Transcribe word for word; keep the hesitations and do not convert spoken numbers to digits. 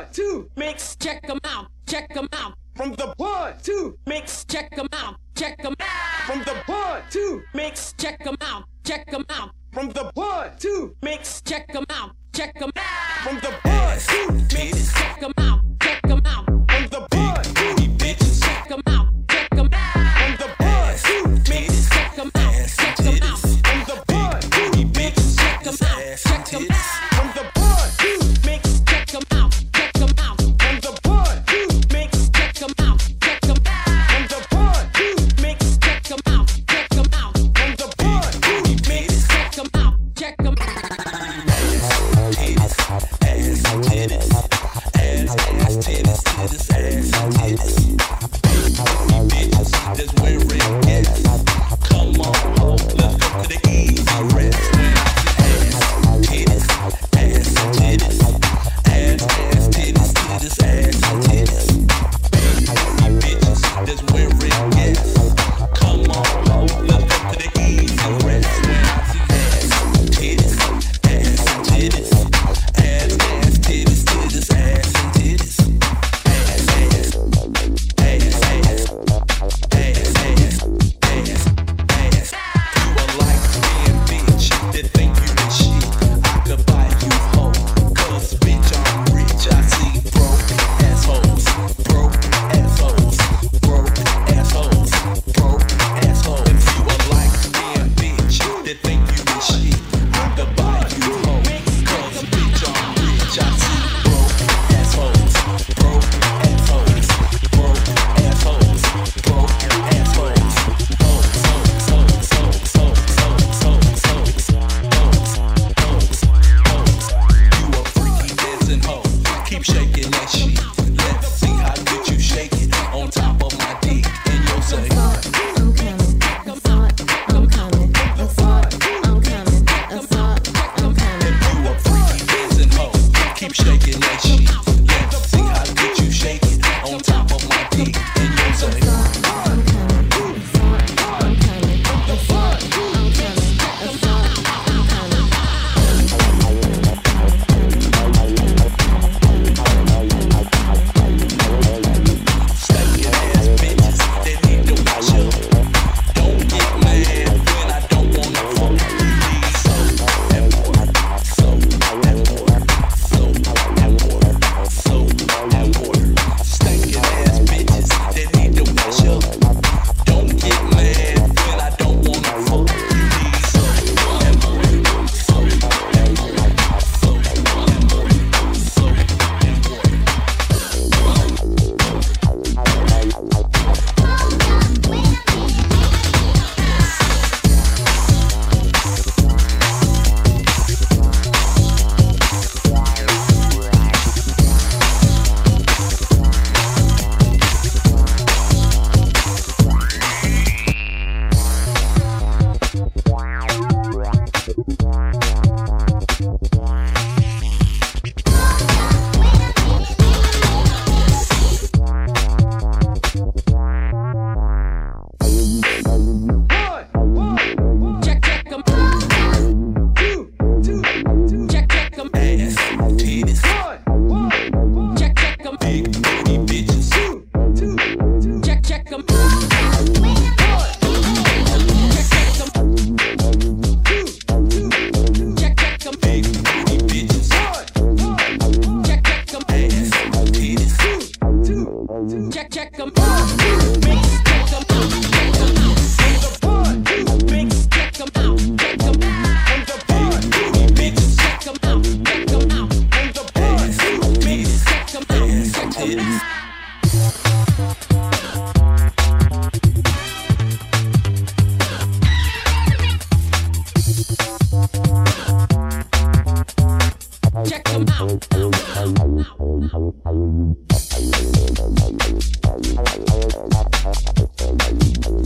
one, two, mix, check them out, check them out. From the one, two, mix, check them out, check them out. From the one, two, mix, check them out, check them out. From the one, two, mix, check them out, check them out. From the one, two, mix, check them out, check them out. From the one, two, bitches, check them out, check them out. From the one, two, mix, check them out, check them out. From the one, two, bitches, check them out, check them out. From the one, two, mix, check them out, check them out. From the one, two, mix, check them out, check them out. From the one, two, mix, check them out, check them out. From the one, two, mix, check them out, check them out. Check them out.